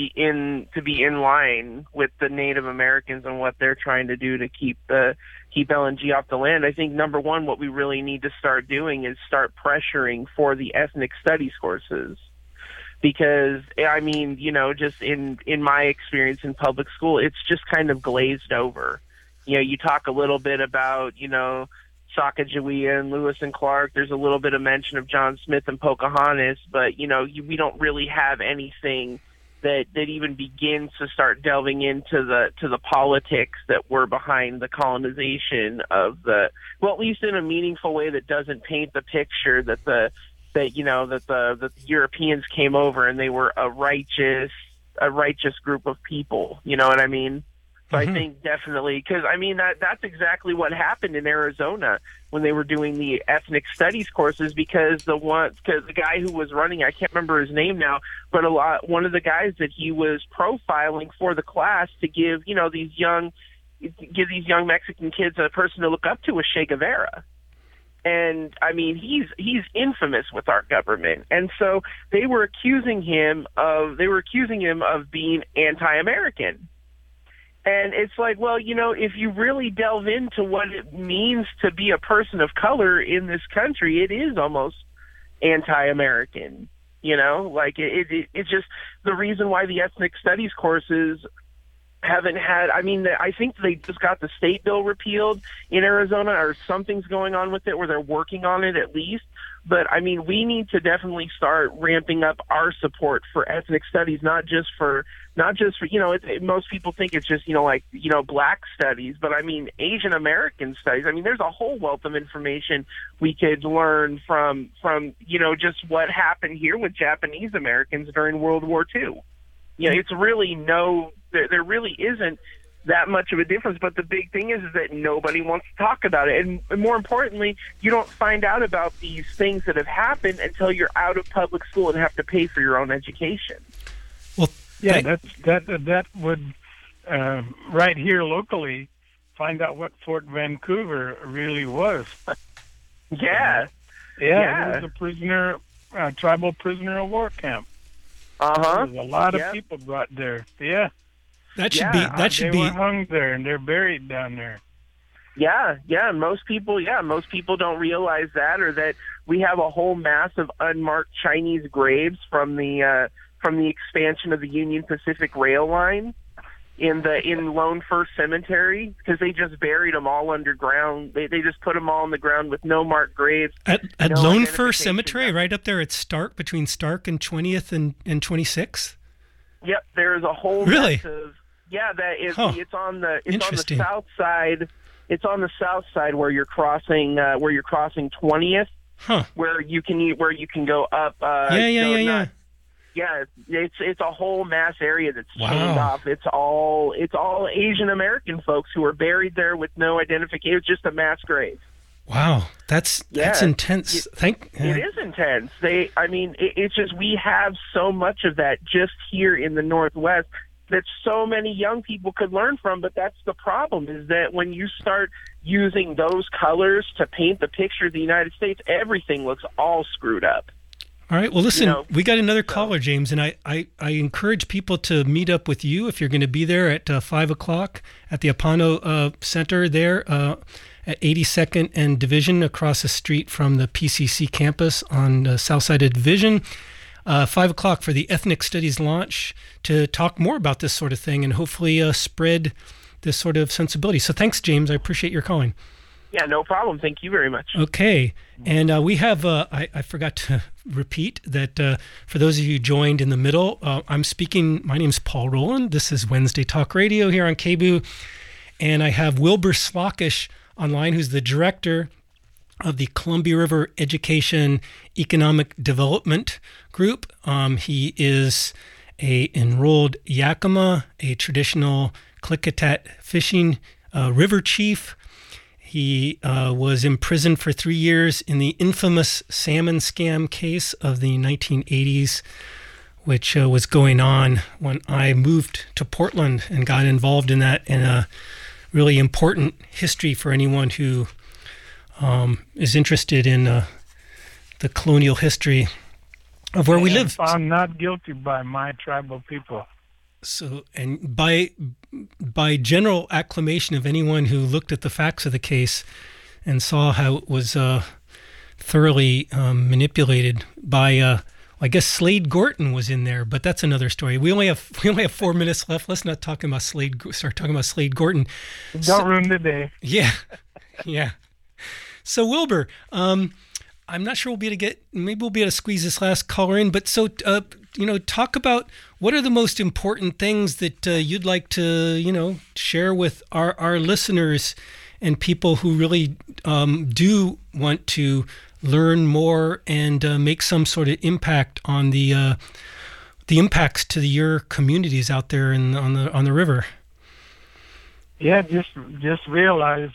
in line with the Native Americans and what they're trying to do to keep LNG off the land, I think number one, what we really need to start doing is start pressuring for the ethnic studies courses. Because, I mean, just in my experience in public school, it's just kind of glazed over. You talk a little bit about, Sacagawea and Lewis and Clark. There's a little bit of mention of John Smith and Pocahontas, but, we don't really have anything that even begins to start delving into the politics that were behind the colonization of at least in a meaningful way that doesn't paint the picture that the Europeans came over and they were a righteous group of people. You know what I mean? So I think definitely, because I mean that's exactly what happened in Arizona when they were doing the ethnic studies courses, because the guy who was running, I can't remember his name now, but one of the guys that he was profiling for the class to give these young Mexican kids a person to look up to was Che Guevara. And I mean, he's infamous with our government, and so they were accusing him of being anti-American. And it's like, well, if you really delve into what it means to be a person of color in this country, it is almost anti-American. Like it's just the reason why the ethnic studies courses haven't had, I think they just got the state bill repealed in Arizona, or something's going on with it where they're working on it at least. But I mean, we need to definitely start ramping up our support for ethnic studies, not just for most people think it's just, black studies, but I mean, Asian American studies. I mean, there's a whole wealth of information we could learn from, just what happened here with Japanese Americans during World War II. It's really there really isn't that much of a difference, but the big thing is that nobody wants to talk about it. And more importantly, you don't find out about these things that have happened until you're out of public school and have to pay for your own education.
Well,
yeah, that would right here locally find out what Fort Vancouver really was.
Yeah.
It was a tribal prisoner of war camp. There's a lot of people brought there. Yeah.
They
were hung there and they're buried down there.
Most people don't realize that, or that we have a whole mass of unmarked Chinese graves from the expansion of the Union Pacific Rail line in Lone Fir Cemetery, because they just buried them all underground. They just put them all in the ground with no marked graves.
At Lone Fir Cemetery, right up there at Stark, between Stark and 20th and 26th?
Yep, there's a whole
really?
Mess of, it's on the south side. It's on the south side where you're crossing 20th. Where you can go up. Yeah, it's a whole mass area that's chained off. It's all Asian American folks who are buried there with no identification. It's just a mass grave.
Wow, that's intense.
It is intense. It's just we have so much of that just here in the Northwest that so many young people could learn from. But that's the problem, is that when you start using those colors to paint the picture of the United States, everything looks all screwed up.
All right. Well, listen, we got another caller, James, and I encourage people to meet up with you if you're going to be there at 5 o'clock at the Apono Center there. at 82nd and Division, across the street from the PCC campus on the south side of Division. 5 o'clock for the Ethnic Studies launch to talk more about this sort of thing and hopefully spread this sort of sensibility. So thanks, James. I appreciate your calling.
Yeah, no problem. Thank you very much.
Okay. And we have, I forgot to repeat that for those of you who joined in the middle, I'm speaking, my name's Paul Rowland. This is Wednesday Talk Radio here on KBOO. And I have Wilbur Slockish online, who's the director of the Columbia River Education Economic Development Group. He is a enrolled Yakima, a traditional Klickitat fishing river chief. He was imprisoned for 3 years in the infamous salmon scam case of the 1980s, which was going on when I moved to Portland and got involved in that, and a really important history for anyone who is interested in the colonial history of where we live.
Found not guilty by my tribal people.
So, and by general acclamation of anyone who looked at the facts of the case and saw how it was thoroughly manipulated by, I guess Slade Gorton was in there, but that's another story. We only have 4 minutes left. Let's not start talking about Slade Gorton.
Don't ruin the day.
Yeah, yeah. So Wilbur, I'm not sure maybe we'll be able to squeeze this last caller in, but so, talk about what are the most important things that you'd like to, share with our listeners and people who really do want to learn more and make some sort of impact on the impacts to your communities out there on the river.
Yeah, just realize,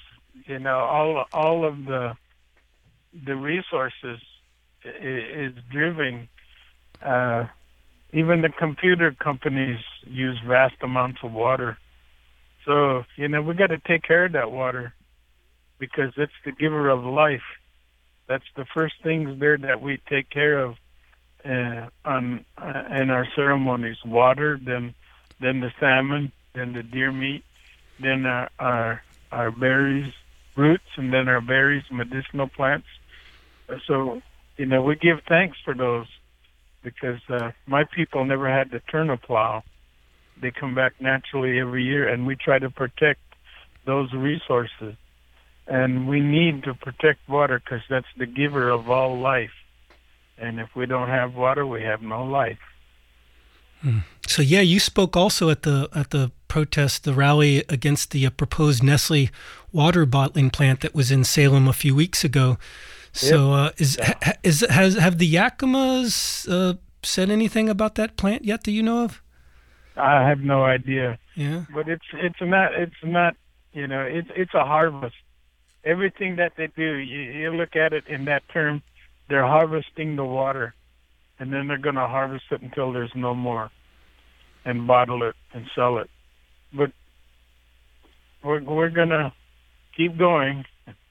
all of the resources is driven. Even the computer companies use vast amounts of water. So, we got to take care of that water because it's the giver of life. That's the first things there that we take care of in our ceremonies. Water, then the salmon, then the deer meat, then our berries, roots, and then our berries, medicinal plants. So, we give thanks for those because my people never had to turn a plow. They come back naturally every year, and we try to protect those resources. And we need to protect water because that's the giver of all life. And if we don't have water, we have no life.
So yeah, you spoke also at the protest, the rally against the proposed Nestle water bottling plant that was in Salem a few weeks ago. So have the Yakimas said anything about that plant yet that you know of?
I have no idea.
Yeah,
but it's not it's a harvest. Everything that they do, you look at it in that term, they're harvesting the water, and then they're going to harvest it until there's no more, and bottle it and sell it. But we're going to keep going.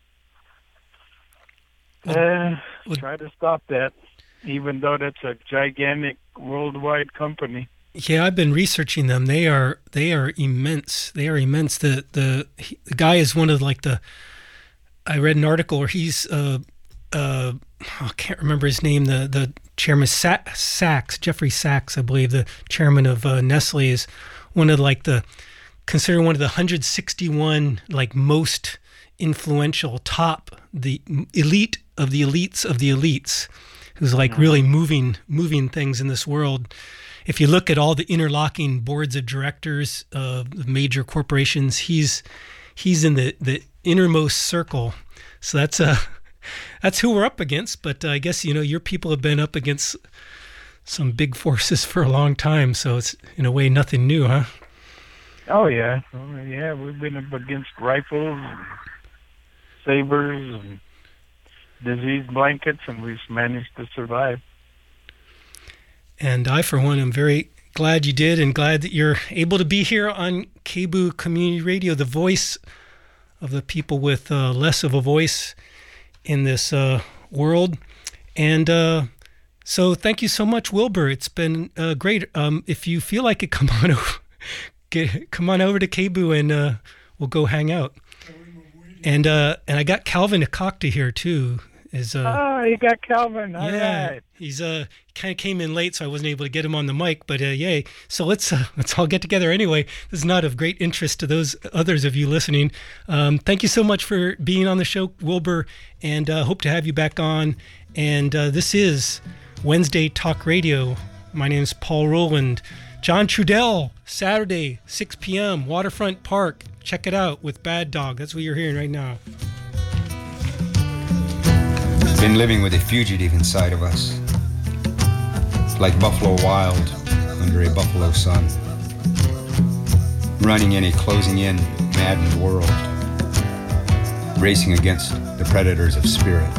Try to stop that, even though that's a gigantic worldwide company.
Yeah, I've been researching them. They are immense. They are immense. The guy is one of I read an article where he's I can't remember his name. The chairman Sachs, Jeffrey Sachs, I believe, the chairman of Nestle, is one of considered one of the 161 most influential the elite of the elites of the elites, who's really moving things in this world. If you look at all the interlocking boards of directors of major corporations, he's in the innermost circle. So that's who we're up against. But I guess your people have been up against some big forces for a long time. So it's in a way nothing new, huh?
Oh yeah, we've been up against rifles, and sabers, and disease blankets, and we've managed to survive.
And I, for one, am very glad you did, and glad that you're able to be here on KBOO Community Radio, the voice of the people with less of a voice in this world. And so thank you so much, Wilbur. It's been great. If you feel like it, come on over to KBOO, and we'll go hang out. And I got Calvin Akokta here too.
You got Calvin. All right.
He's kind of came in late, so I wasn't able to get him on the mic. But yay! So let's all get together anyway. This is not of great interest to those others of you listening. Thank you so much for being on the show, Wilbur, and hope to have you back on. And this is Wednesday Talk Radio. My name is Paul Rowland. John Trudell, Saturday, 6 p.m., Waterfront Park. Check it out with Bad Dog. That's what you're hearing right now.
Been living with a fugitive inside of us, like Buffalo Wild under a buffalo sun, running in a closing-in, maddened world, racing against the predators of spirit.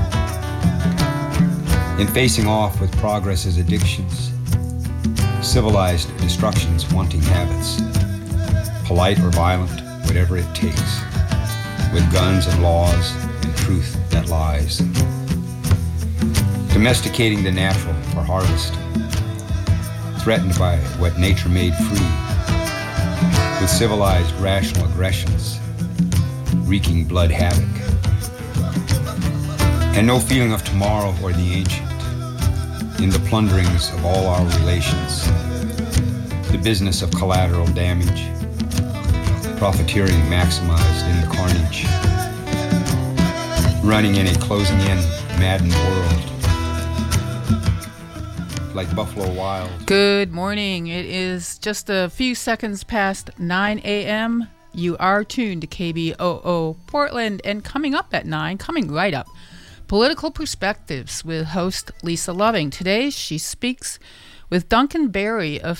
In facing off with progress's addictions, civilized destruction's wanting habits, polite or violent, whatever it takes, with guns and laws and truth that lies. Domesticating the natural for harvest, threatened by what nature made free, with civilized rational aggressions, wreaking blood havoc. And no feeling of tomorrow or the ancient, in the plunderings of all our relations, the business of collateral damage, profiteering maximized in the carnage, running in a closing-in, maddened world, like Buffalo Wild.
Good morning. It is just a few seconds past 9 a.m. You are tuned to KBOO Portland, and coming up at 9, coming right up, Political Perspectives with host Lisa Loving. Today she speaks with Duncan Berry of